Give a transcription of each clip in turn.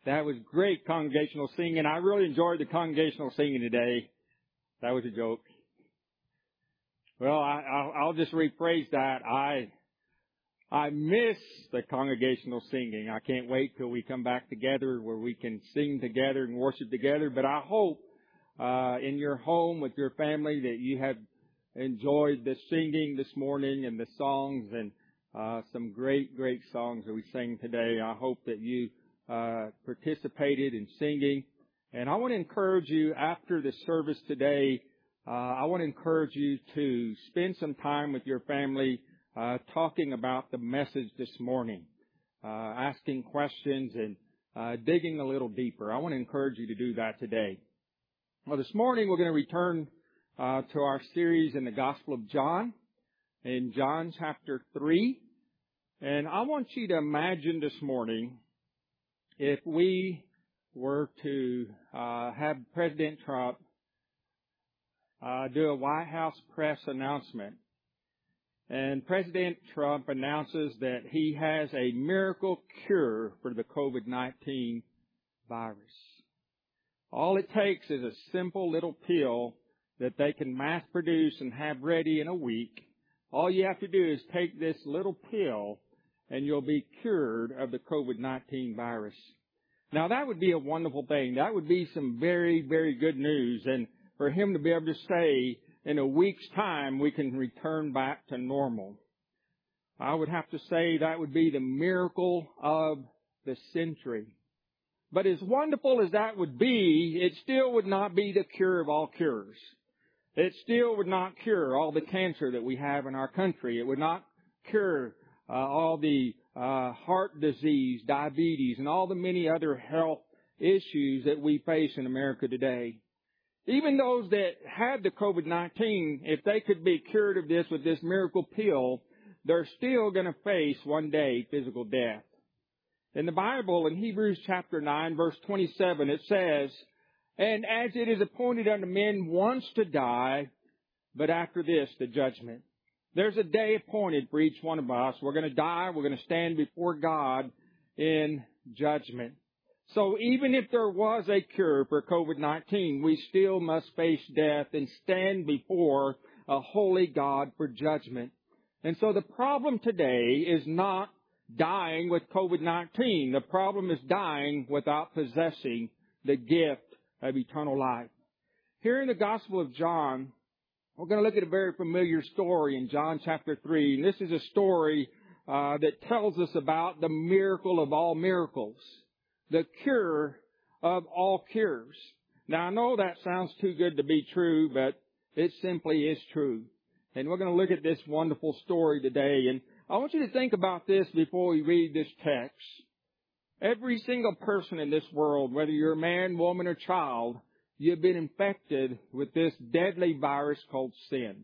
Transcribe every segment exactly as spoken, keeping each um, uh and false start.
That was great congregational singing. I really enjoyed the congregational singing today. That was a joke. Well, I, I'll, I'll just rephrase that. I I miss the congregational singing. I can't wait till we come back together where we can sing together and worship together. But I hope uh, in your home with your family that you have enjoyed the singing this morning and the songs and uh, some great, great songs that we sang today. I hope that you uh, participated in singing. And I want to encourage you after the service today, uh, I want to encourage you to spend some time with your family uh, talking about the message this morning, uh, asking questions and uh, digging a little deeper. I want to encourage you to do that today. Well, this morning we're going to return uh, to our series in the Gospel of John, in John chapter three. And I want you to imagine this morning if we were to uh, have President Trump uh, do a White House press announcement. And President Trump announces that he has a miracle cure for the covid nineteen virus. All it takes is a simple little pill that they can mass produce and have ready in a week. All you have to do is take this little pill and you'll be cured of the covid nineteen virus. Now that would be a wonderful thing. That would be some very, very good news. And for him to be able to say, in a week's time, we can return back to normal. I would have to say that would be the miracle of the century. But as wonderful as that would be, it still would not be the cure of all cures. It still would not cure all the cancer that we have in our country. It would not cure uh, all the uh, heart disease, diabetes, and all the many other health issues that we face in America today. Even those that had the covid nineteen, if they could be cured of this with this miracle pill, they're still going to face one day physical death. In the Bible, in Hebrews chapter nine, verse twenty-seven, it says, "And as it is appointed unto men once to die, but after this the judgment." There's a day appointed for each one of us. We're going to die. We're going to stand before God in judgment. So even if there was a cure for covid nineteen, we still must face death and stand before a holy God for judgment. And so the problem today is not dying with covid nineteen. The problem is dying without possessing the gift of eternal life. Here in the Gospel of John, we're going to look at a very familiar story in John chapter three. And this is a story uh, that tells us about the miracle of all miracles, the cure of all cures. Now, I know that sounds too good to be true, but it simply is true. And we're going to look at this wonderful story today. And I want you to think about this before we read this text. Every single person in this world, whether you're a man, woman, or child, you've been infected with this deadly virus called sin.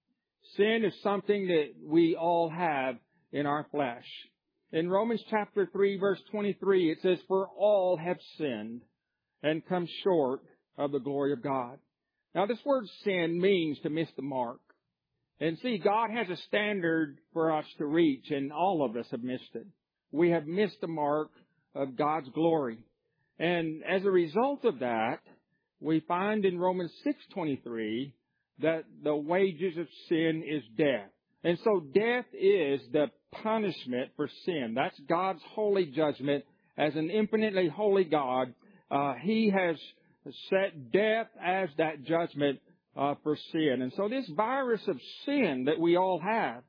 Sin is something that we all have in our flesh. In Romans chapter three, verse twenty-three, it says, "For all have sinned and come short of the glory of God." Now, this word sin means to miss the mark. And see, God has a standard for us to reach, and all of us have missed it. We have missed the mark of God's glory. And as a result of that, we find in Romans six twenty-three that the wages of sin is death. And so death is the punishment for sin. That's God's holy judgment. As an infinitely holy God, uh, He has set death as that judgment uh, for sin. And so this virus of sin that we all have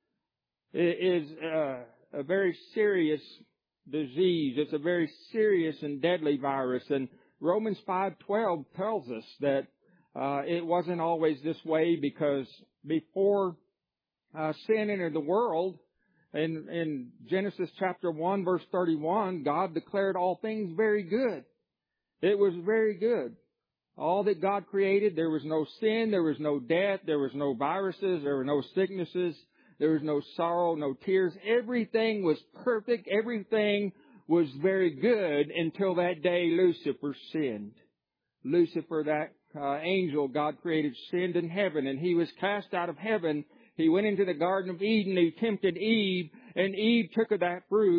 is uh, a very serious disease. It's a very serious and deadly virus. And Romans five twelve tells us that uh, it wasn't always this way, because before uh, sin entered the world, in, in Genesis chapter one, verse thirty-one, God declared all things very good. It was very good. All that God created, there was no sin, there was no death, there was no viruses, there were no sicknesses, there was no sorrow, no tears. Everything was perfect. Everything was very good until that day Lucifer sinned. Lucifer, that uh, angel God created, sinned in heaven, and he was cast out of heaven. He went into the Garden of Eden. He tempted Eve, and Eve took of that fruit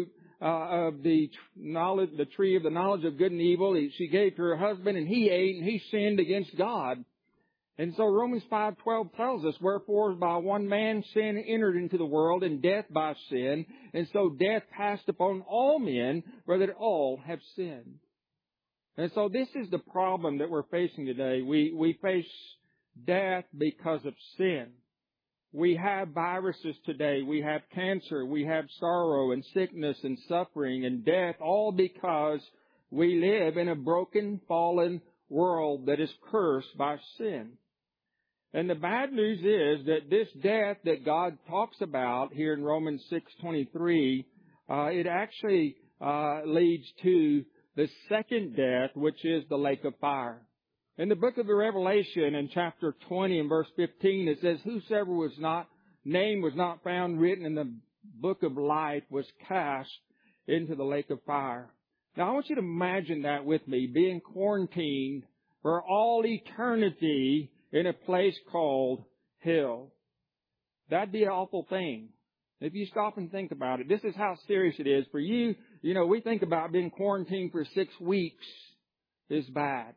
uh, of the knowledge, the tree of the knowledge of good and evil. He, she gave to her husband, and he ate, and he sinned against God. And so Romans five twelve tells us, wherefore by one man sin entered into the world, and death by sin, and so death passed upon all men, for that all have sinned. And so this is the problem that we're facing today. We we face death because of sin. We have viruses today. We have cancer. We have sorrow and sickness and suffering and death, all because we live in a broken, fallen world that is cursed by sin. And the bad news is that this death that God talks about here in Romans six twenty-three, uh, it actually uh, leads to the second death, which is the lake of fire. In the book of the Revelation, in chapter twenty and verse fifteen, it says, whosoever was not, name was not found written in the book of life was cast into the lake of fire. Now I want you to imagine that with me, being quarantined for all eternity in a place called hell. That'd be an awful thing. If you stop and think about it, this is how serious it is. For you, you know, we think about being quarantined for six weeks is bad.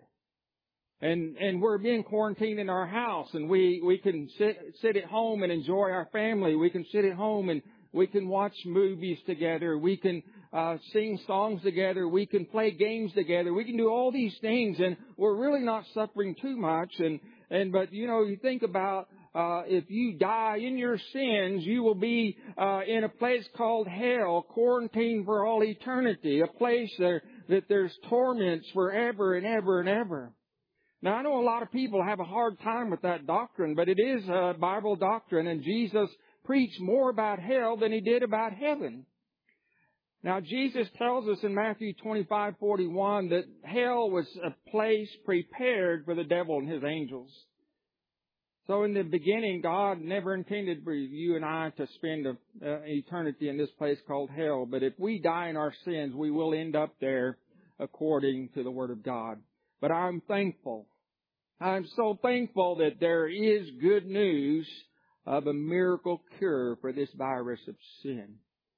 And, and we're being quarantined in our house, and we, we can sit, sit at home and enjoy our family. We can sit at home and we can watch movies together. We can, uh, sing songs together. We can play games together. We can do all these things, and we're really not suffering too much. And, and, but, you know, you think about, uh, if you die in your sins, you will be, uh, in a place called hell, quarantined for all eternity, a place there, that there's torments forever and ever and ever. Now, I know a lot of people have a hard time with that doctrine, but it is a Bible doctrine, and Jesus preached more about hell than he did about heaven. Now, Jesus tells us in Matthew twenty-five forty-one that hell was a place prepared for the devil and his angels. So in the beginning, God never intended for you and I to spend an eternity in this place called hell. But if we die in our sins, we will end up there according to the Word of God. But I'm thankful. I'm so thankful that there is good news of a miracle cure for this virus of sin.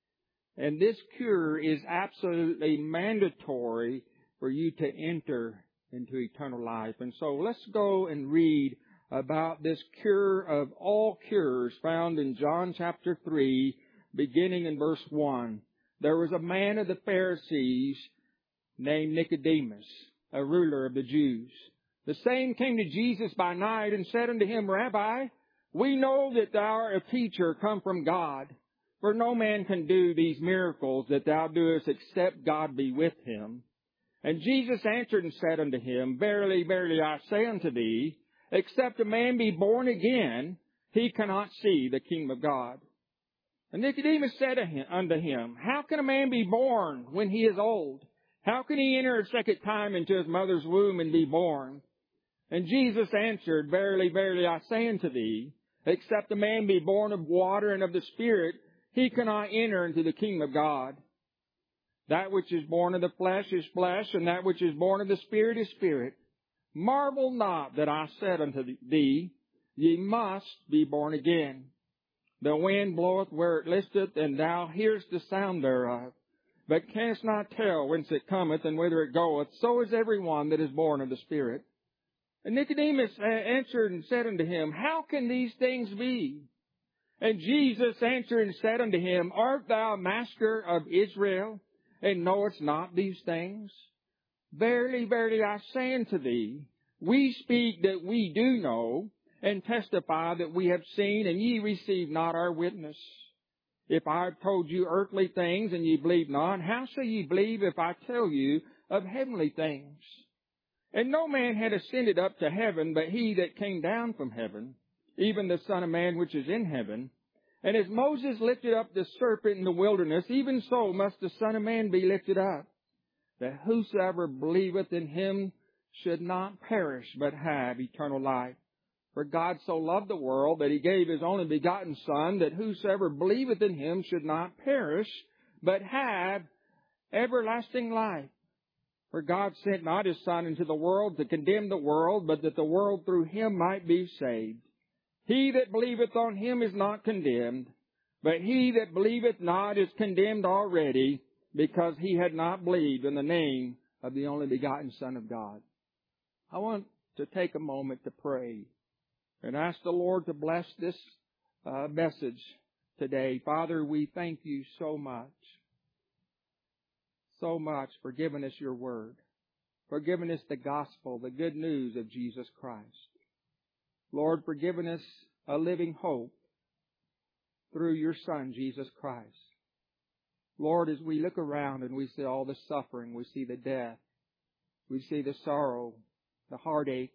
And this cure is absolutely mandatory for you to enter into eternal life. And so let's go and read about this cure of all cures found in John chapter three, beginning in verse one. There was a man of the Pharisees named Nicodemus, a ruler of the Jews. The same came to Jesus by night and said unto him, Rabbi, we know that thou art a teacher come from God. For no man can do these miracles that thou doest except God be with him. And Jesus answered and said unto him, Verily, verily, I say unto thee, except a man be born again, he cannot see the kingdom of God. And Nicodemus said unto him, How can a man be born when he is old? How can he enter a second time into his mother's womb and be born? And Jesus answered, Verily, verily, I say unto thee, except a man be born of water and of the Spirit, he cannot enter into the kingdom of God. That which is born of the flesh is flesh, and that which is born of the Spirit is spirit. Marvel not that I said unto thee, Ye must be born again. The wind bloweth where it listeth, and thou hearest the sound thereof, but canst not tell whence it cometh and whither it goeth. So is every one that is born of the Spirit. And Nicodemus answered and said unto him, How can these things be? And Jesus answered and said unto him, Art thou master of Israel, and knowest not these things? Verily, verily, I say unto thee, we speak that we do know, and testify that we have seen, and ye receive not our witness. If I have told you earthly things, and ye believe not, how shall ye believe if I tell you of heavenly things? And no man had ascended up to heaven, but he that came down from heaven, even the Son of Man which is in heaven. And as Moses lifted up the serpent in the wilderness, even so must the Son of Man be lifted up, that whosoever believeth in him should not perish, but have eternal life. For God so loved the world that he gave his only begotten Son, that whosoever believeth in him should not perish, but have everlasting life. For God sent not his Son into the world to condemn the world, but that the world through him might be saved. He that believeth on him is not condemned, but he that believeth not is condemned already, because he had not believed in the name of the only begotten Son of God. I want to take a moment to pray and ask the Lord to bless this uh, message today. Father, we thank you so much, so much for giving us your word, for giving us the gospel, the good news of Jesus Christ. Lord, for giving us a living hope through your Son, Jesus Christ. Lord, as we look around and we see all the suffering, we see the death, we see the sorrow, the heartaches,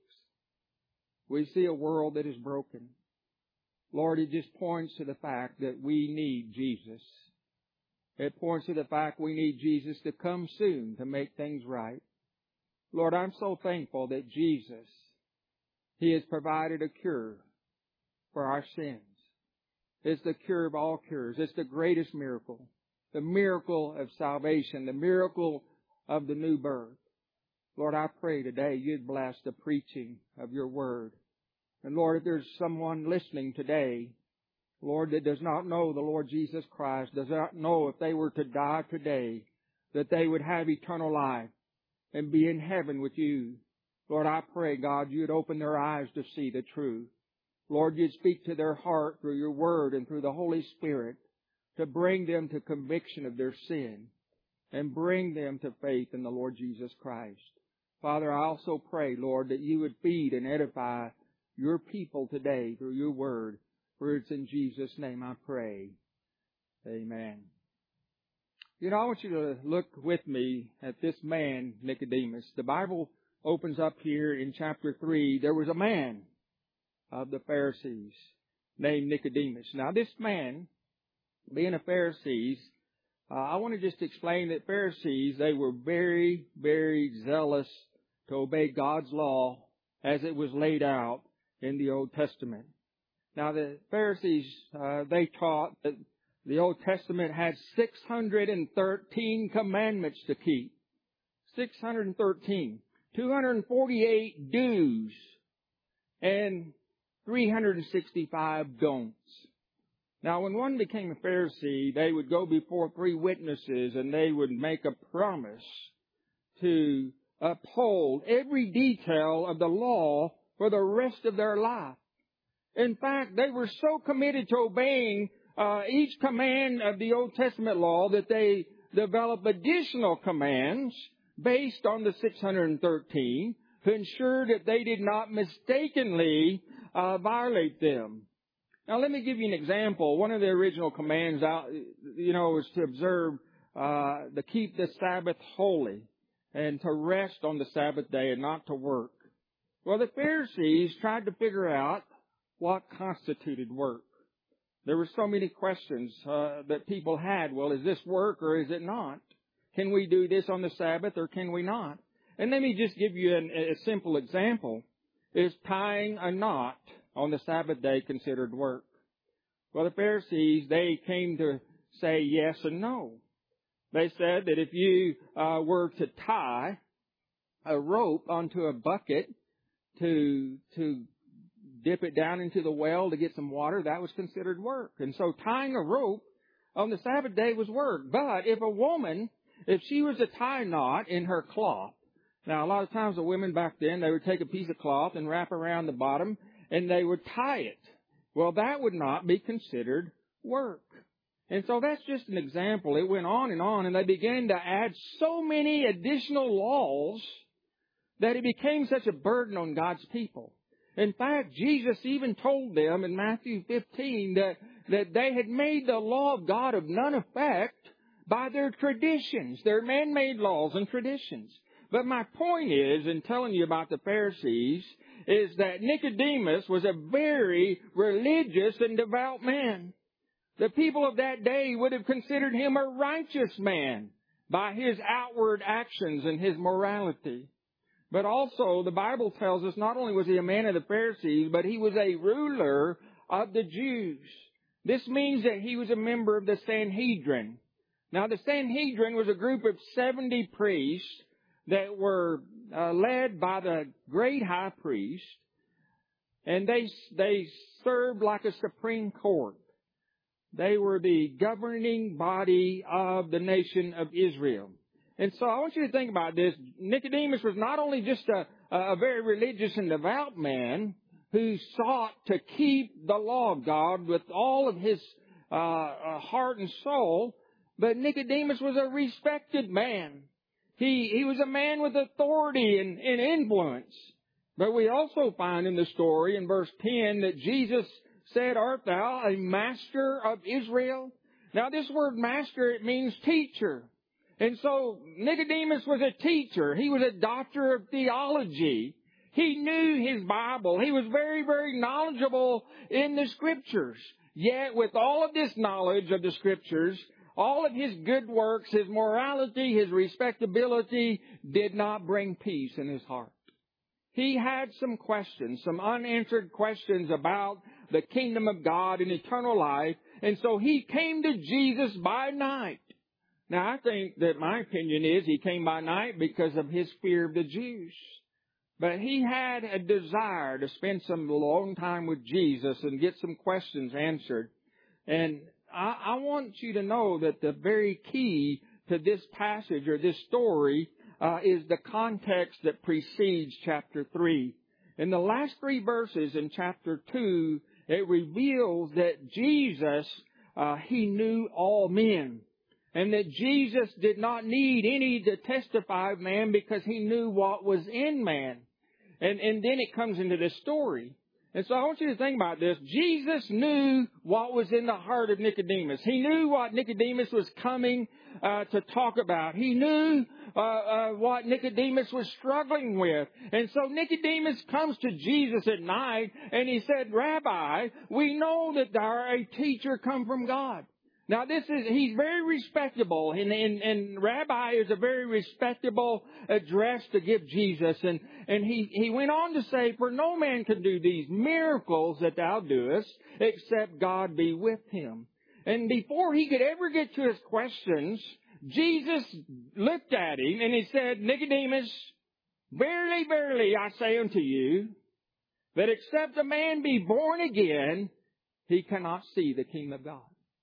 we see a world that is broken. Lord, it just points to the fact that we need Jesus. It points to the fact we need Jesus to come soon to make things right. Lord, I'm so thankful that Jesus, He has provided a cure for our sins. It's the cure of all cures. It's the greatest miracle. The miracle of salvation. The miracle of the new birth. Lord, I pray today you'd bless the preaching of your word. And Lord, if there's someone listening today, Lord, that does not know the Lord Jesus Christ, does not know if they were to die today, that they would have eternal life and be in heaven with you. Lord, I pray, God, you'd open their eyes to see the truth. Lord, you'd speak to their heart through your word and through the Holy Spirit to bring them to conviction of their sin and bring them to faith in the Lord Jesus Christ. Father, I also pray, Lord, that you would feed and edify your people today through your word. For it's in Jesus' name I pray. Amen. You know, I want you to look with me at this man, Nicodemus. The Bible opens up here in chapter three. There was a man of the Pharisees named Nicodemus. Now, this man, being a Pharisee, uh, I want to just explain that Pharisees, they were very, very zealous to obey God's law as it was laid out in the Old Testament. Now, the Pharisees, uh, they taught that the Old Testament had six hundred thirteen commandments to keep. six hundred thirteen. two hundred forty-eight do's and three hundred sixty-five don'ts. Now, when one became a Pharisee, they would go before three witnesses and they would make a promise to uphold every detail of the law for the rest of their life. In fact, they were so committed to obeying uh, each command of the Old Testament law that they developed additional commands based on the six hundred thirteen to ensure that they did not mistakenly uh, violate them. Now, let me give you an example. One of the original commands, out, you know, was to observe, uh, to keep the Sabbath holy and to rest on the Sabbath day and not to work. Well, the Pharisees tried to figure out what constituted work. There were so many questions uh, that people had. Well, is this work or is it not? Can we do this on the Sabbath or can we not? And let me just give you an, a simple example. Is tying a knot on the Sabbath day considered work? Well, the Pharisees, they came to say yes and no. They said that if you uh, were to tie a rope onto a bucket to to dip it down into the well to get some water, that was considered work. And so tying a rope on the Sabbath day was work. But if a woman, if she was to tie a knot in her cloth, now a lot of times the women back then, they would take a piece of cloth and wrap around the bottom and they would tie it. Well, that would not be considered work. And so that's just an example. It went on and on, and they began to add so many additional laws that it became such a burden on God's people. In fact, Jesus even told them in Matthew fifteen that, that they had made the law of God of none effect by their traditions, their man-made laws and traditions. But my point is, in telling you about the Pharisees, is that Nicodemus was a very religious and devout man. The people of that day would have considered him a righteous man by his outward actions and his morality. But also, the Bible tells us not only was he a man of the Pharisees, but he was a ruler of the Jews. This means that he was a member of the Sanhedrin. Now, the Sanhedrin was a group of seventy priests that were uh, led by the great high priest, and they they served like a supreme court. They were the governing body of the nation of Israel. And so I want you to think about this. Nicodemus was not only just a, a very religious and devout man who sought to keep the law of God with all of his uh, uh, heart and soul, but Nicodemus was a respected man. He, he was a man with authority and, and influence. But we also find in the story in verse ten that Jesus said, "Art thou a master of Israel?" Now this word master, it means teacher. And so Nicodemus was a teacher. He was a doctor of theology. He knew his Bible. He was very, very knowledgeable in the Scriptures. Yet with all of this knowledge of the Scriptures, all of his good works, his morality, his respectability did not bring peace in his heart. He had some questions, some unanswered questions about the kingdom of God and eternal life. And so he came to Jesus by night. Now, I think that my opinion is he came by night because of his fear of the Jews. But he had a desire to spend some long time with Jesus and get some questions answered. And I, I want you to know that the very key to this passage or this story uh, is the context that precedes chapter three. In the last three verses in chapter two, it reveals that Jesus, uh, he knew all men. And that Jesus did not need any to testify of man because he knew what was in man. And, and then it comes into this story. And so I want you to think about this. Jesus knew what was in the heart of Nicodemus. He knew what Nicodemus was coming uh, to talk about. He knew uh, uh, what Nicodemus was struggling with. And so Nicodemus comes to Jesus at night and he said, "Rabbi, we know that thou art a teacher come from God." Now this is, he's very respectable, and, and, and Rabbi is a very respectable address to give Jesus. And, and he, he went on to say, "For no man can do these miracles that thou doest, except God be with him." And before he could ever get to his questions, Jesus looked at him and he said, "Nicodemus, verily, verily, I say unto you, that except a man be born again, he cannot see the kingdom of God."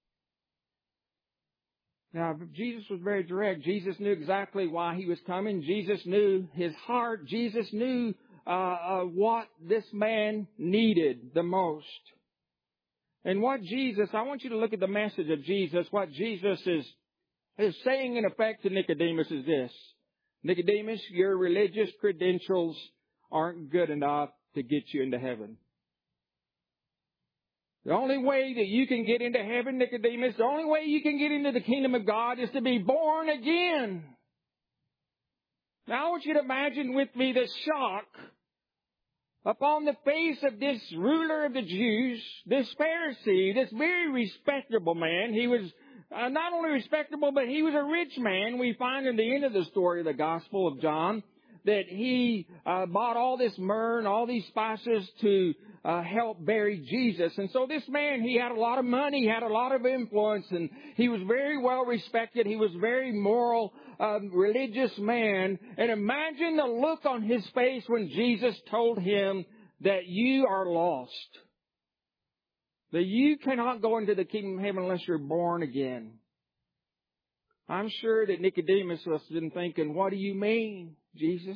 Now, Jesus was very direct. Jesus knew exactly why he was coming. Jesus knew his heart. Jesus knew uh, uh, what this man needed the most. And what Jesus, I want you to look at the message of Jesus. What Jesus is, is saying in effect to Nicodemus is this: Nicodemus, your religious credentials aren't good enough to get you into heaven. The only way that you can get into heaven, Nicodemus, the only way you can get into the kingdom of God is to be born again. Now I want you to imagine with me the shock upon the face of this ruler of the Jews, this Pharisee, this very respectable man. He was uh, not only respectable, but he was a rich man. We find in the end of the story of the Gospel of John that he uh, bought all this myrrh and all these spices to uh, help bury Jesus. And so this man, he had a lot of money, he had a lot of influence, and he was very well respected. He was very moral, um, religious man. And imagine the look on his face when Jesus told him that you are lost, that you cannot go into the kingdom of heaven unless you're born again. I'm sure that Nicodemus was been thinking, "What do you mean, Jesus?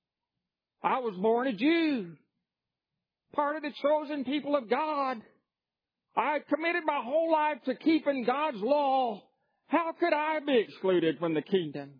I was born a Jew, part of the chosen people of God. I committed my whole life to keeping God's law. How could I be excluded from the kingdom?"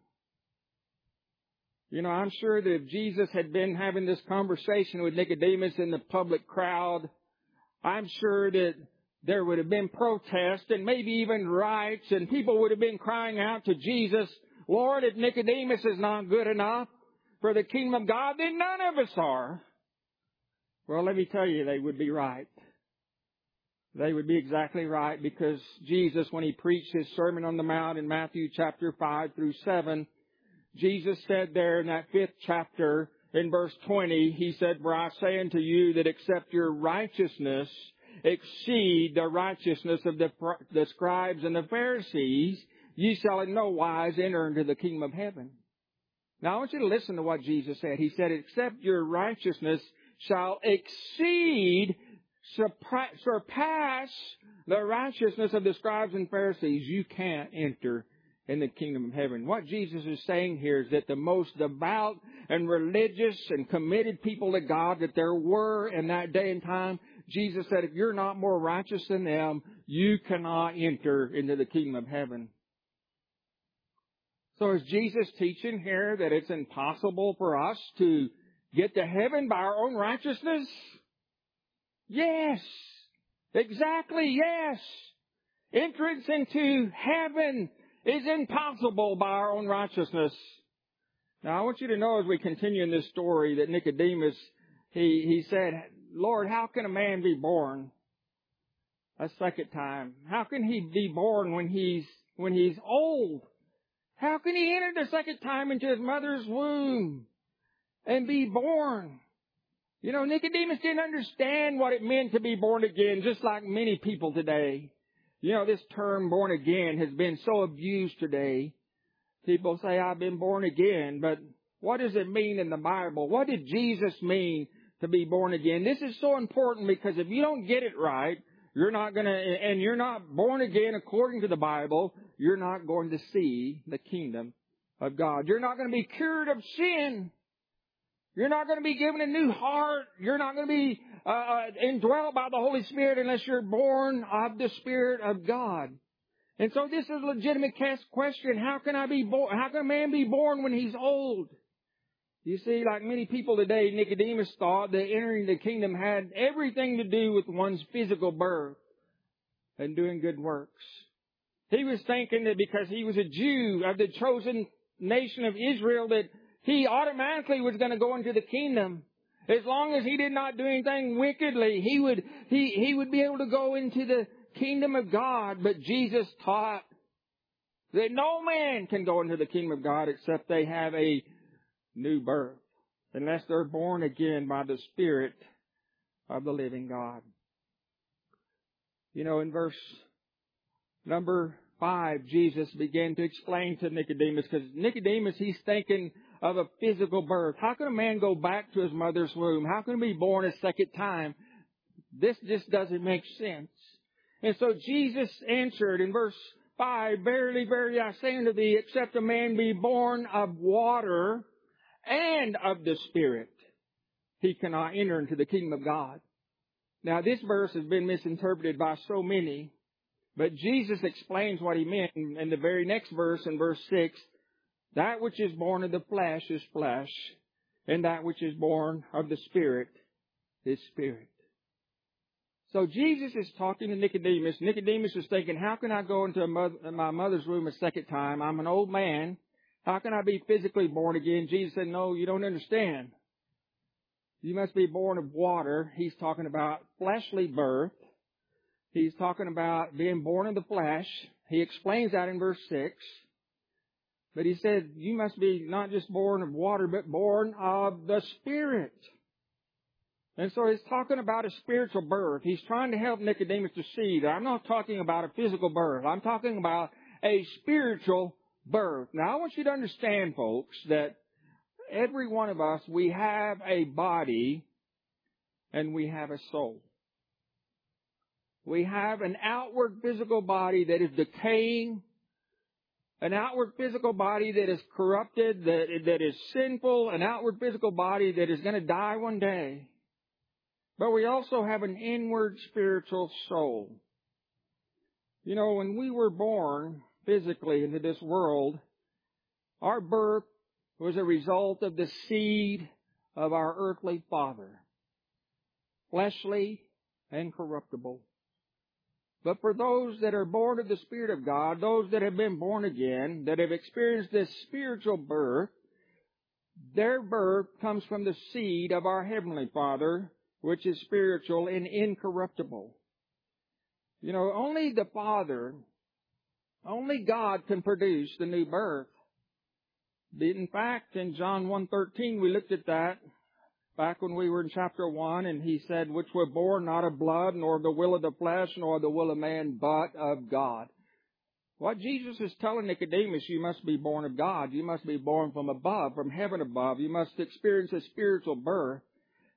You know, I'm sure that if Jesus had been having this conversation with Nicodemus in the public crowd, I'm sure that there would have been protests and maybe even riots, and people would have been crying out to Jesus, "Lord, if Nicodemus is not good enough for the kingdom of God, then none of us are." Well, let me tell you, they would be right. They would be exactly right, because Jesus, when he preached his Sermon on the Mount in Matthew chapter five through seven, Jesus said there in that fifth chapter in verse twenty, he said, "For I say unto you that except your righteousness exceed the righteousness of the, the scribes and the Pharisees, ye shall in no wise enter into the kingdom of heaven." Now I want you to listen to what Jesus said. He said, "Except your righteousness shall exceed surpass the righteousness of the scribes and Pharisees, you can't enter in the kingdom of heaven. What Jesus is saying here is that the most devout and religious and committed people to God that there were in that day and time, Jesus said, if you're not more righteous than them, you cannot enter into the kingdom of heaven. So is Jesus teaching here that it's impossible for us to get to heaven by our own righteousness? Yes. Exactly, yes. Entrance into heaven is impossible by our own righteousness. Now I want you to know as we continue in this story that Nicodemus, he, he said, Lord, how can a man be born a second time? How can he be born when he's, when he's old? How can he enter the second time into his mother's womb and be born? You know, Nicodemus didn't understand what it meant to be born again, just like many people today. You know, this term born again has been so abused today. People say, I've been born again, but what does it mean in the Bible? What did Jesus mean to be born again? This is so important because if you don't get it right, you're not going to, and you're not born again according to the Bible, you're not going to see the kingdom of God. You're not going to be cured of sin. You're not going to be given a new heart. You're not going to be uh, indwelt by the Holy Spirit unless you're born of the Spirit of God. And so this is a legitimate question. How can I be born? How can a man be born when he's old? You see, like many people today, Nicodemus thought that entering the kingdom had everything to do with one's physical birth and doing good works. He was thinking that because he was a Jew of the chosen nation of Israel that he automatically was going to go into the kingdom. As long as he did not do anything wickedly, he would, he, he would be able to go into the kingdom of God. But Jesus taught that no man can go into the kingdom of God except they have a new birth, unless they're born again by the Spirit of the living God. You know, in verse number five, Jesus began to explain to Nicodemus, because Nicodemus, he's thinking of a physical birth. How can a man go back to his mother's womb? How can he be born a second time? This just doesn't make sense. And so Jesus answered in verse five, Verily, verily, I say unto thee, except a man be born of water and of the Spirit, he cannot enter into the kingdom of God. Now, this verse has been misinterpreted by so many, but Jesus explains what he meant in the very next verse, in verse six. That which is born of the flesh is flesh, and that which is born of the Spirit is spirit. So Jesus is talking to Nicodemus. Nicodemus is thinking, how can I go into a mother, my mother's womb a second time? I'm an old man. How can I be physically born again? Jesus said, no, you don't understand. You must be born of water. He's talking about fleshly birth. He's talking about being born of the flesh. He explains that in verse six. But he said, you must be not just born of water, but born of the Spirit. And so he's talking about a spiritual birth. He's trying to help Nicodemus to see that I'm not talking about a physical birth. I'm talking about a spiritual birth. Now, I want you to understand, folks, that every one of us, we have a body and we have a soul. We have an outward physical body that is decaying, an outward physical body that is corrupted, that, that is sinful, an outward physical body that is going to die one day. But we also have an inward spiritual soul. You know, when we were born physically into this world, our birth was a result of the seed of our earthly father, fleshly and corruptible. But for those that are born of the Spirit of God, those that have been born again, that have experienced this spiritual birth, their birth comes from the seed of our Heavenly Father, which is spiritual and incorruptible. You know, only the Father, only God can produce the new birth. In fact, in John one thirteen, we looked at that back when we were in chapter one, and he said, which were born not of blood, nor of the will of the flesh, nor of the will of man, but of God. What Jesus is telling Nicodemus, you must be born of God. You must be born from above, from heaven above. You must experience a spiritual birth.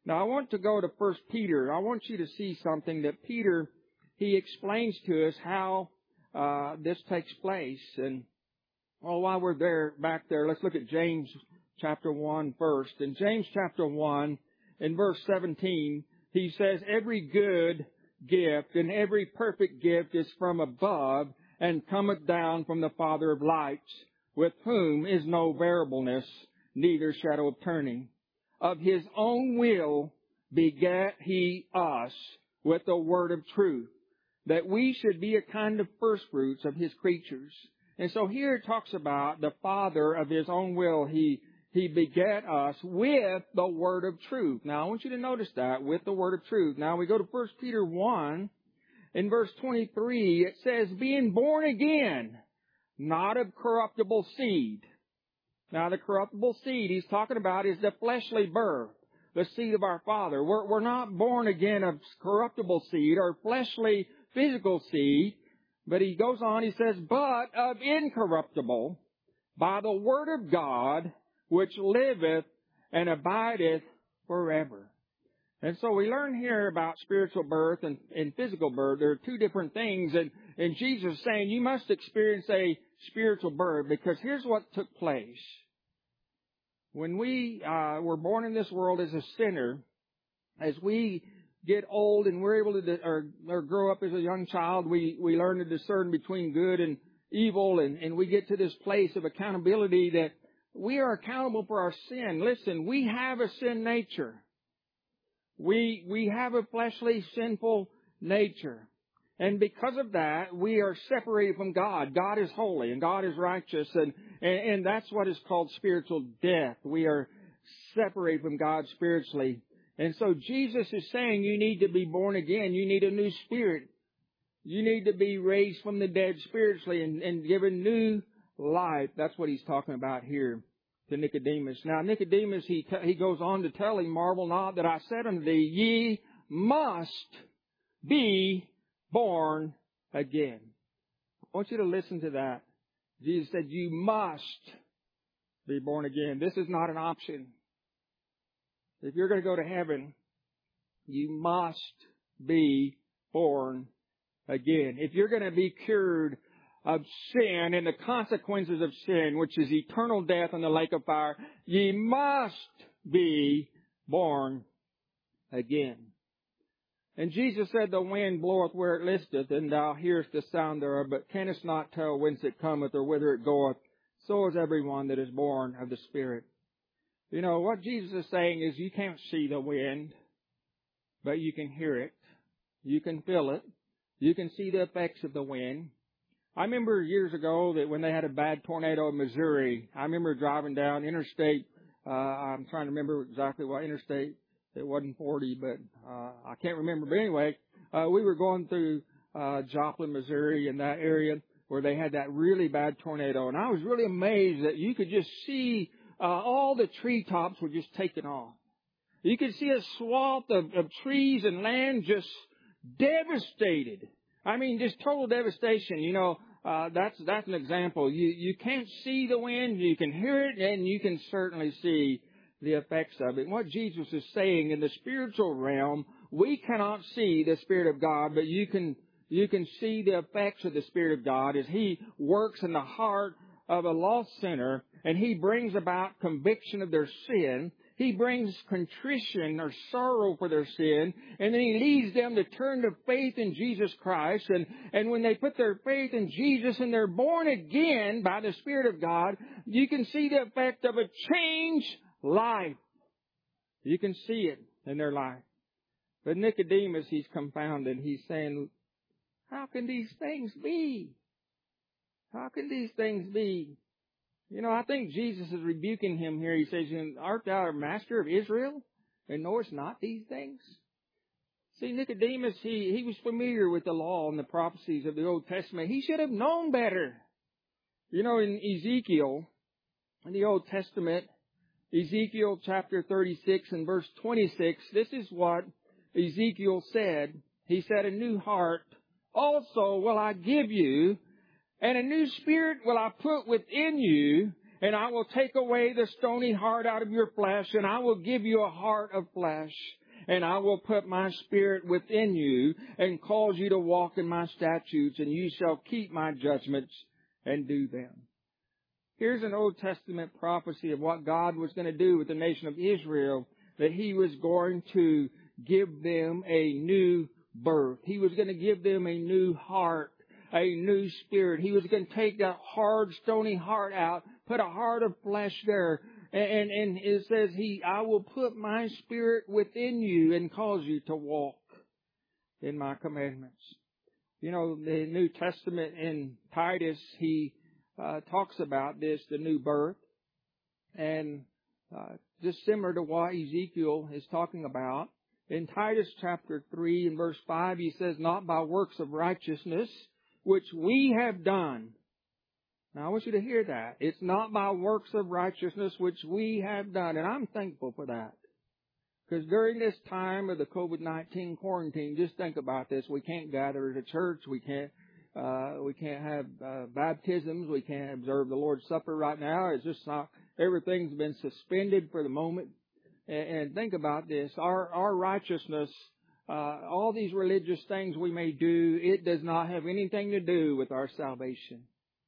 Now, I want to go to First Peter. I want you to see something that Peter, he explains to us how uh, this takes place. And, well, while we're there, back there, let's look at James chapter one first. In James chapter one, in verse seventeen, he says, every good gift and every perfect gift is from above and cometh down from the Father of lights, with whom is no variableness, neither shadow of turning. Of his own will begat he us with the word of truth, that we should be a kind of firstfruits of his creatures. And so here it talks about the Father of his own will. He, he begat us with the word of truth. Now I want you to notice that, with the word of truth. Now we go to First Peter one, in verse twenty-three, it says, being born again, not of corruptible seed. Now, the corruptible seed he's talking about is the fleshly birth, the seed of our Father. We're, we're not born again of corruptible seed or fleshly physical seed, but he goes on, he says, but of incorruptible, by the word of God, which liveth and abideth forever. And so we learn here about spiritual birth and, and physical birth. There are two different things, and, and Jesus is saying you must experience a spiritual birth, because here's what took place. When we uh, were born in this world as a sinner, as we get old and we're able to, or, or grow up as a young child, we, we learn to discern between good and evil, and, and we get to this place of accountability that we are accountable for our sin. Listen, we have a sin nature. We, we have a fleshly, sinful nature. And because of that, we are separated from God. God is holy and God is righteous, and, and, and that's what is called spiritual death. We are separated from God spiritually. And so Jesus is saying you need to be born again. You need a new spirit. You need to be raised from the dead spiritually and, and given new life. That's what he's talking about here to Nicodemus. Now, Nicodemus, he, t- he goes on to tell him, marvel not that I said unto thee, ye must be born again. I want you to listen to that. Jesus said, you must be born again. This is not an option. If you're going to go to heaven, you must be born again. If you're going to be cured of sin and the consequences of sin, which is eternal death in the lake of fire, ye must be born again. And Jesus said, the wind bloweth where it listeth, and thou hearest the sound thereof, but canst not tell whence it cometh or whither it goeth. So is everyone that is born of the Spirit. You know, what Jesus is saying is you can't see the wind, but you can hear it. You can feel it. You can see the effects of the wind. I remember years ago that when they had a bad tornado in Missouri, I remember driving down interstate. Uh, I'm trying to remember exactly what interstate. It wasn't forty, but uh, I can't remember. But anyway, uh, we were going through uh, Joplin, Missouri, in that area where they had that really bad tornado. And I was really amazed that you could just see uh, all the treetops were just taken off. You could see a swath of, of trees and land just devastated. I mean, just total devastation. You know, uh, that's that's an example. You you can't see the wind, you can hear it, and you can certainly see the effects of it. What Jesus is saying, in the spiritual realm, we cannot see the Spirit of God, but you can you can see the effects of the Spirit of God as He works in the heart of a lost sinner, and He brings about conviction of their sin. He brings contrition or sorrow for their sin, and then He leads them to turn to faith in Jesus Christ. And, and when they put their faith in Jesus and they're born again by the Spirit of God, you can see the effect of a changed life. You can see it in their life. But Nicodemus, he's confounded. He's saying, how can these things be? How can these things be? You know, I think Jesus is rebuking him here. He says, art thou a master of Israel, and knowest not these things? See, Nicodemus, he, he was familiar with the law and the prophecies of the Old Testament. He should have known better. You know, in Ezekiel, in the Old Testament, Ezekiel chapter thirty-six and verse twenty-six, this is what Ezekiel said. He said, a new heart also will I give you, and a new spirit will I put within you, and I will take away the stony heart out of your flesh, and I will give you a heart of flesh. and I will put my Spirit within you and cause you to walk in my statutes, and you shall keep my judgments and do them. Here's an Old Testament prophecy of what God was going to do with the nation of Israel, that He was going to give them a new birth. He was going to give them a new heart, a new spirit. He was going to take that hard, stony heart out, put a heart of flesh there. And, and it says, He, I will put my Spirit within you and cause you to walk in my commandments. You know, the New Testament in Titus, he uh, talks about this, the new birth. And uh, just similar to what Ezekiel is talking about. In Titus chapter three and verse five, he says, not by works of righteousness, which we have done. Now, I want you to hear that. It's not by works of righteousness which we have done. And I'm thankful for that. Because during this time of the covid nineteen quarantine, just think about this. We can't gather at a church. We can't, uh, we can't have uh, baptisms. We can't observe the Lord's Supper right now. It's just not, everything's been suspended for the moment. And, and think about this. Our, our righteousness, uh, all these religious things we may do, it does not have anything to do with our salvation.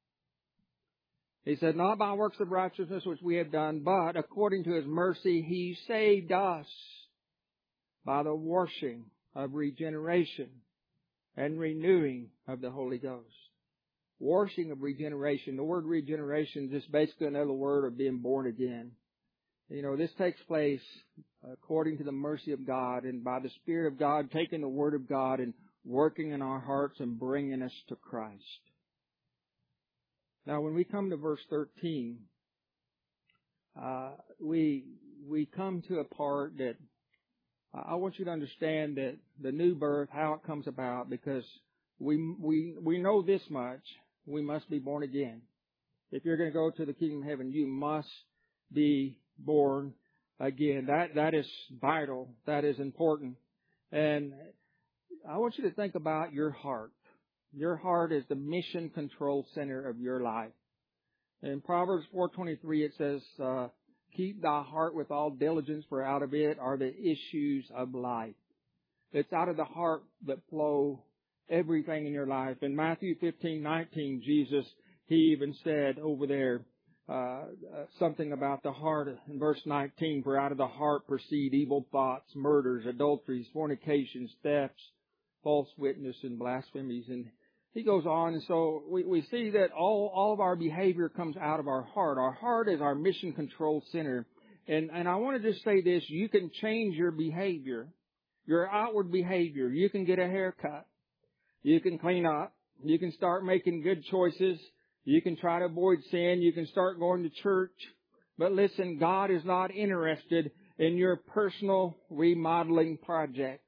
He said, not by works of righteousness which we have done, but according to His mercy He saved us by the washing of regeneration and renewing of the Holy Ghost. Washing of regeneration. The word regeneration is just basically another word of being born again. You know, this takes place according to the mercy of God and by the Spirit of God taking the Word of God and working in our hearts and bringing us to Christ. Now, when we come to verse thirteen, uh, we we come to a part that I want you to understand that the new birth, how it comes about, because we we we know this much: we must be born again. If you're going to go to the kingdom of heaven, you must be born again. That that is vital. That is important. And I want you to think about your heart. Your heart is the mission control center of your life. In Proverbs four twenty-three, it says, uh, keep thy heart with all diligence, for out of it are the issues of life. It's out of the heart that flow everything in your life. In Matthew fifteen nineteen, Jesus, He even said over there, uh, uh, something about the heart. In verse nineteen, for out of the heart proceed evil thoughts, murders, adulteries, fornications, thefts, false witness, and blasphemies. And he goes on, and so we, we see that all, all of our behavior comes out of our heart. Our heart is our mission control center. And, and I want to just say this, you can change your behavior, your outward behavior. You can get a haircut. You can clean up. You can start making good choices. You can try to avoid sin. You can start going to church. But listen, God is not interested in your personal remodeling project.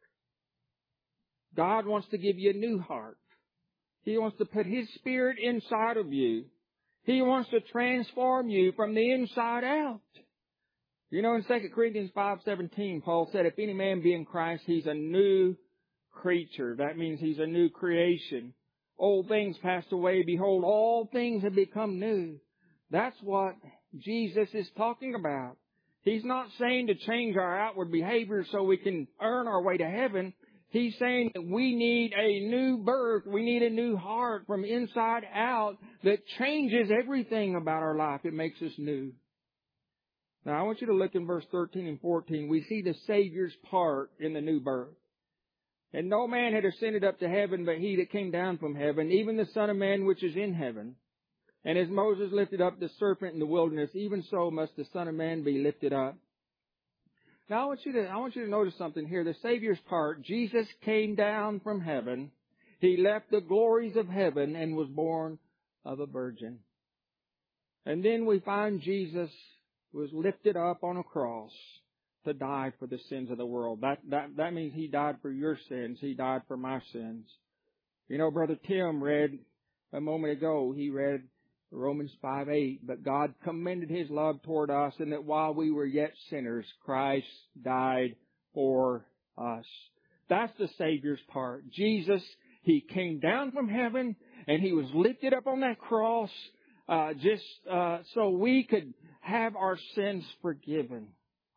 God wants to give you a new heart. He wants to put His Spirit inside of you. He wants to transform you from the inside out. You know, in Second Corinthians five seventeen, Paul said, if any man be in Christ, he's a new creature. That means he's a new creation. Old things passed away. Behold, all things have become new. That's what Jesus is talking about. He's not saying to change our outward behavior so we can earn our way to heaven. He's saying that we need a new birth. We need a new heart from inside out that changes everything about our life. It makes us new. Now, I want you to look in verse thirteen and fourteen. We see the Savior's part in the new birth. And no man had ascended up to heaven but He that came down from heaven, even the Son of Man which is in heaven. And as Moses lifted up the serpent in the wilderness, even so must the Son of Man be lifted up. Now I want you to, I want you to notice something here. The Savior's part, Jesus came down from heaven. He left the glories of heaven and was born of a virgin. And then we find Jesus was lifted up on a cross to die for the sins of the world. That, that, that means He died for your sins. He died for my sins. You know, Brother Tim read a moment ago, he read Romans five eight, but God commended His love toward us, and that while we were yet sinners, Christ died for us. That's the Savior's part. Jesus, He came down from heaven, and He was lifted up on that cross, uh, just uh, so we could have our sins forgiven.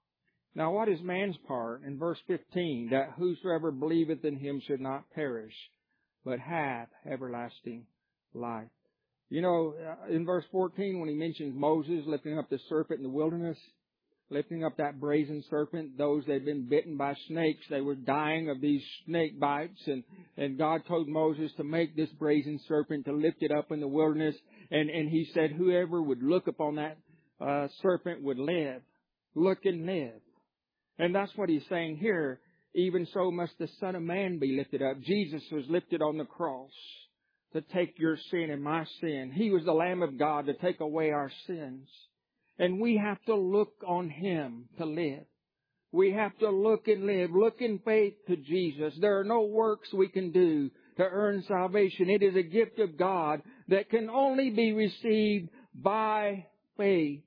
Now what is man's part? In verse fifteen, that whosoever believeth in him should not perish, but have everlasting life. You know, in verse fourteen, when he mentions Moses lifting up the serpent in the wilderness, lifting up that brazen serpent, those that had been bitten by snakes, they were dying of these snake bites, and, and God told Moses to make this brazen serpent, to lift it up in the wilderness, and, and he said whoever would look upon that uh, serpent would live. Look and live. And that's what he's saying here. Even so must the Son of Man be lifted up. Jesus was lifted on the cross to take your sin and my sin. He was the Lamb of God to take away our sins. And we have to look on Him to live. We have to look and live. Look in faith to Jesus. There are no works we can do to earn salvation. It is a gift of God that can only be received by faith.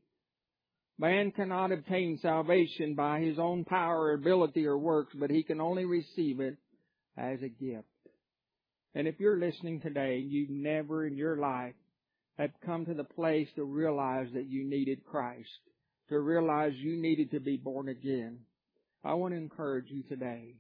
Man cannot obtain salvation by his own power, ability, or works, but he can only receive it as a gift. And if you're listening today, you've never in your life have come to the place to realize that you needed Christ, to realize you needed to be born again, I want to encourage you today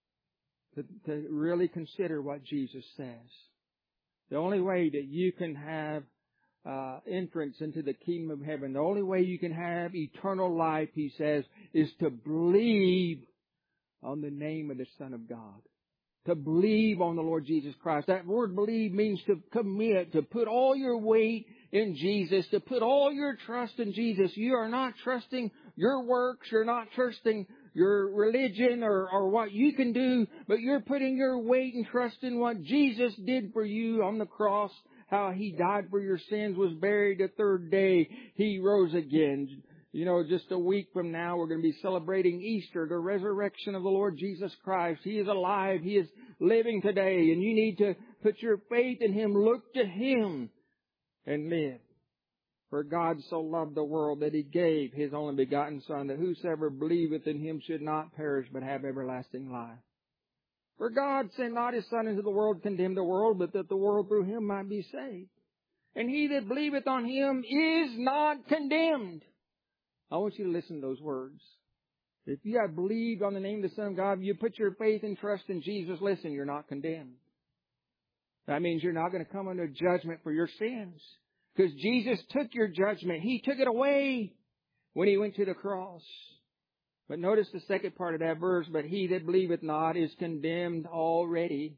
to, to really consider what Jesus says. The only way that you can have uh, entrance into the kingdom of heaven, the only way you can have eternal life, he says, is to believe on the name of the Son of God. To believe on the Lord Jesus Christ. That word believe means to commit, to put all your weight in Jesus, to put all your trust in Jesus. You are not trusting your works, you're not trusting your religion or, or what you can do, but you're putting your weight and trust in what Jesus did for you on the cross, how He died for your sins, was buried the third day, He rose again. You know, just a week from now, we're going to be celebrating Easter, the resurrection of the Lord Jesus Christ. He is alive. He is living today. And you need to put your faith in Him. Look to Him and live. For God so loved the world that He gave His only begotten Son, that whosoever believeth in Him should not perish, but have everlasting life. For God sent not His Son into the world to condemn the world, but that the world through Him might be saved. And he that believeth on Him is not condemned. I want you to listen to those words. If you have believed on the name of the Son of God, you put your faith and trust in Jesus, listen, you're not condemned. That means you're not going to come under judgment for your sins. Because Jesus took your judgment. He took it away when He went to the cross. But notice the second part of that verse, but he that believeth not is condemned already,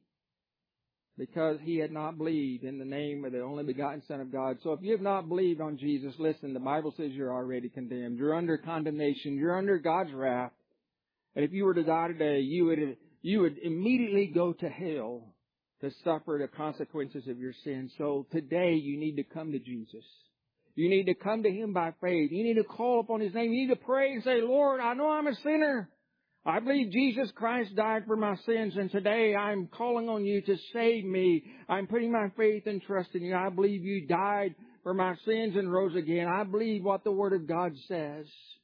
because he had not believed in the name of the only begotten Son of God. So if you have not believed on Jesus, listen, the Bible says you're already condemned. You're under condemnation. You're under God's wrath. And if you were to die today, you would, you would immediately go to hell to suffer the consequences of your sin. So today you need to come to Jesus. You need to come to Him by faith. You need to call upon His name. You need to pray and say, Lord, I know I'm a sinner. I believe Jesus Christ died for my sins, and today I'm calling on You to save me. I'm putting my faith and trust in You. I believe You died for my sins and rose again. I believe what the Word of God says.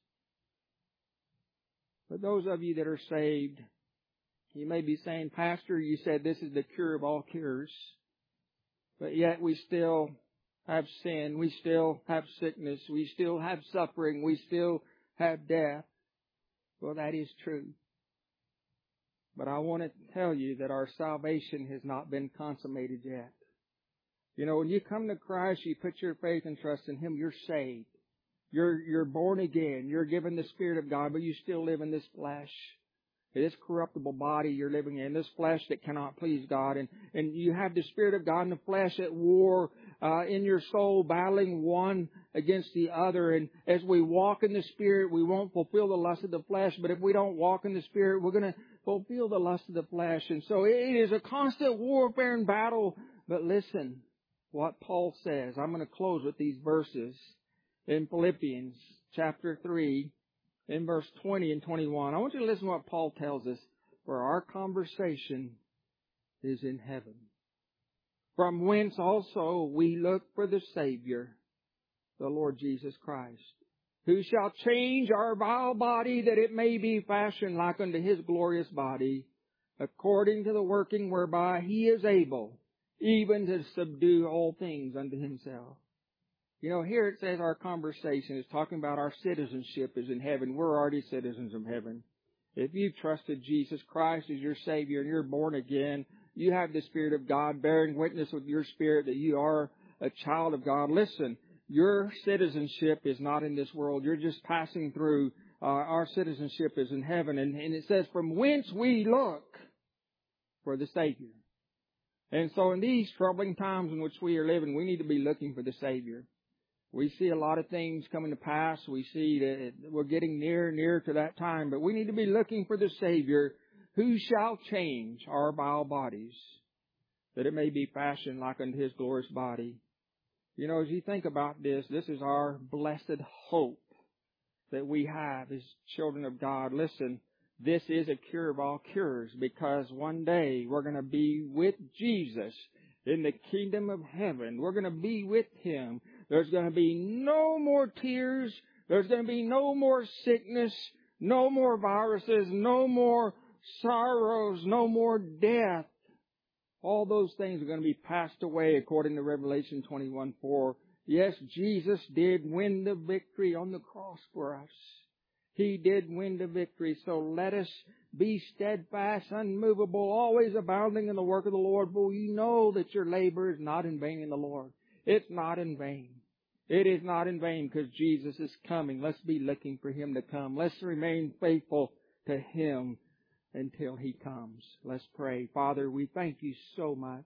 For those of you that are saved, you may be saying, Pastor, you said this is the cure of all cures, but yet we still have sin. We still have sickness. We still have suffering. We still have death. Well, that is true. But I want to tell you that our salvation has not been consummated yet. You know, when you come to Christ, you put your faith and trust in Him, you're saved. You're, you're born again. You're given the Spirit of God, but you still live in this flesh. This corruptible body you're living in, this flesh that cannot please God. And, and you have the Spirit of God and the flesh at war uh, in your soul, battling one against the other. And as we walk in the Spirit, we won't fulfill the lust of the flesh. But if we don't walk in the Spirit, we're going to fulfill the lust of the flesh. And so it is a constant warfare and battle. But listen, what Paul says. I'm going to close with these verses in Philippians chapter three. In verse twenty and twenty-one, I want you to listen to what Paul tells us. For our conversation is in heaven, from whence also we look for the Savior, the Lord Jesus Christ, who shall change our vile body, that it may be fashioned like unto His glorious body, according to the working whereby He is able even to subdue all things unto Himself. You know, here it says our conversation is talking about our citizenship is in heaven. We're already citizens of heaven. If you've trusted Jesus Christ as your Savior and you're born again, you have the Spirit of God bearing witness with your spirit that you are a child of God. Listen, your citizenship is not in this world. You're just passing through. Uh, our citizenship is in heaven. And, and it says, from whence we look for the Savior. And so in these troubling times in which we are living, we need to be looking for the Savior. We see a lot of things coming to pass. We see that we're getting near and near to that time. But we need to be looking for the Savior who shall change our vile bodies, that it may be fashioned like unto His glorious body. You know, as you think about this, this is our blessed hope that we have as children of God. Listen, this is a cure of all cures, because one day we're going to be with Jesus in the kingdom of heaven. We're going to be with Him. There's going to be no more tears. There's going to be no more sickness, no more viruses, no more sorrows, no more death. All those things are going to be passed away according to Revelation twenty-one four. Yes, Jesus did win the victory on the cross for us. He did win the victory. So let us be steadfast, unmovable, always abounding in the work of the Lord. For we know that your labor is not in vain in the Lord. It's not in vain. It is not in vain, because Jesus is coming. Let's be looking for Him to come. Let's remain faithful to Him until He comes. Let's pray. Father, we thank You so much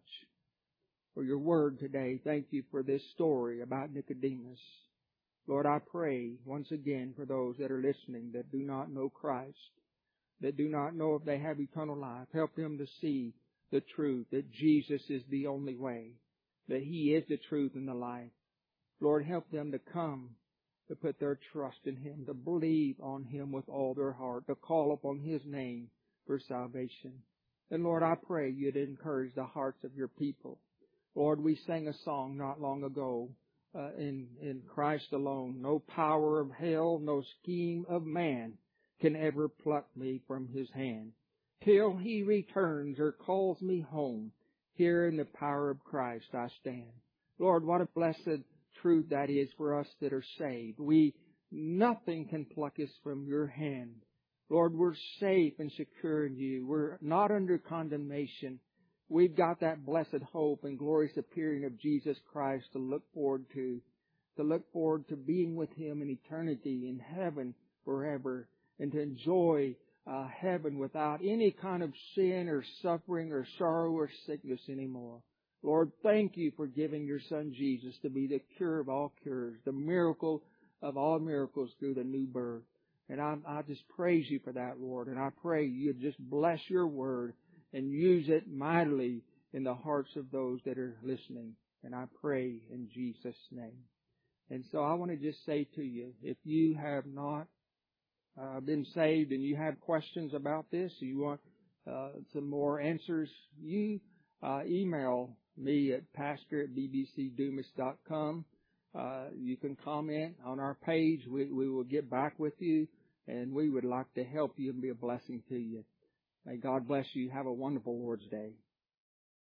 for Your word today. Thank You for this story about Nicodemus. Lord, I pray once again for those that are listening that do not know Christ, that do not know if they have eternal life. Help them to see the truth, that Jesus is the only way, that He is the truth and the life. Lord, help them to come, to put their trust in Him, to believe on Him with all their heart, to call upon His name for salvation. And Lord, I pray You'd encourage the hearts of Your people. Lord, we sang a song not long ago, uh, in, in Christ alone. No power of hell, no scheme of man can ever pluck me from His hand. Till He returns or calls me home, here in the power of Christ I stand. Lord, what a blessed truth that is for us that are saved. We, nothing can pluck us from Your hand. Lord, we're safe and secure in You. We're not under condemnation. We've got that blessed hope and glorious appearing of Jesus Christ to look forward to, to look forward to being with Him in eternity, in heaven forever, and to enjoy uh, heaven without any kind of sin or suffering or sorrow or sickness anymore. Lord, thank You for giving Your Son Jesus to be the cure of all cures, the miracle of all miracles through the new birth. And I, I just praise You for that, Lord. And I pray You just bless Your word and use it mightily in the hearts of those that are listening. And I pray in Jesus' name. And so I want to just say to you, if you have not uh, been saved and you have questions about this, or you want uh, some more answers, you uh, email me at pastor at b b c dumas dot com. Uh, you can comment on our page. We, we will get back with you, and we would like to help you and be a blessing to you. May God bless you. Have a wonderful Lord's Day.